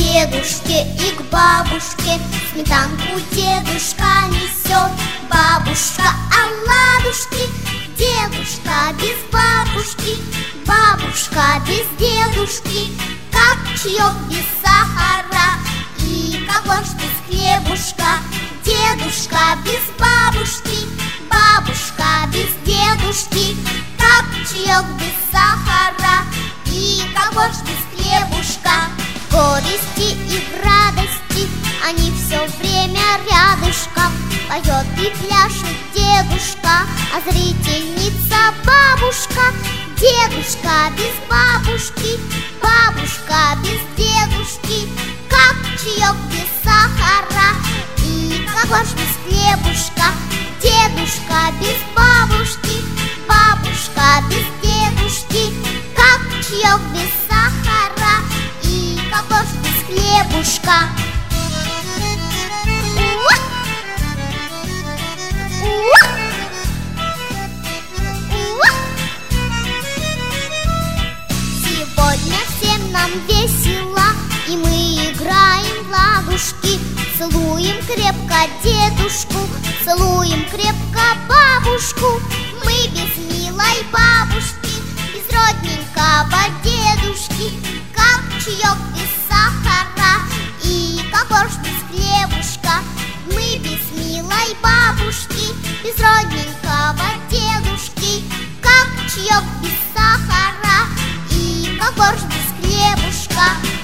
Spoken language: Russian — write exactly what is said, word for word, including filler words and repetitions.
дедушке и к бабушке. Сметанку дедушка несет, бабушка оладушки. Дедушка без бабушки, бабушка без дедушки. Как чаек без сахара и как борщ без хлебушка. Дедушка без бабушки, бабушка без дедушки. Как чаек без сахара и как борщ без хлебушка. В горести и в радости они все время рядышком. Поет и пляшет дедушка, а зрительница бабушка. Дедушка без бабушки, бабушка без дедушки. Как чаек без сахара и как борщ без хлебушка. Дедушка без бабушки, бабушка без дедушки. Как чаек без сахара и как борщ без хлебушка. Сегодня всем нам весело, и мы играем в ладушки. Целуем крепко дедушку, целуем крепко бабушку. Мы без милой бабушки, без родненького дедушки. Как чаек без сахара и как борщ без хлебушка. Мы без милой бабушки, без родненького дедушки. Как чаек без сахара и как борщ без хлебушка.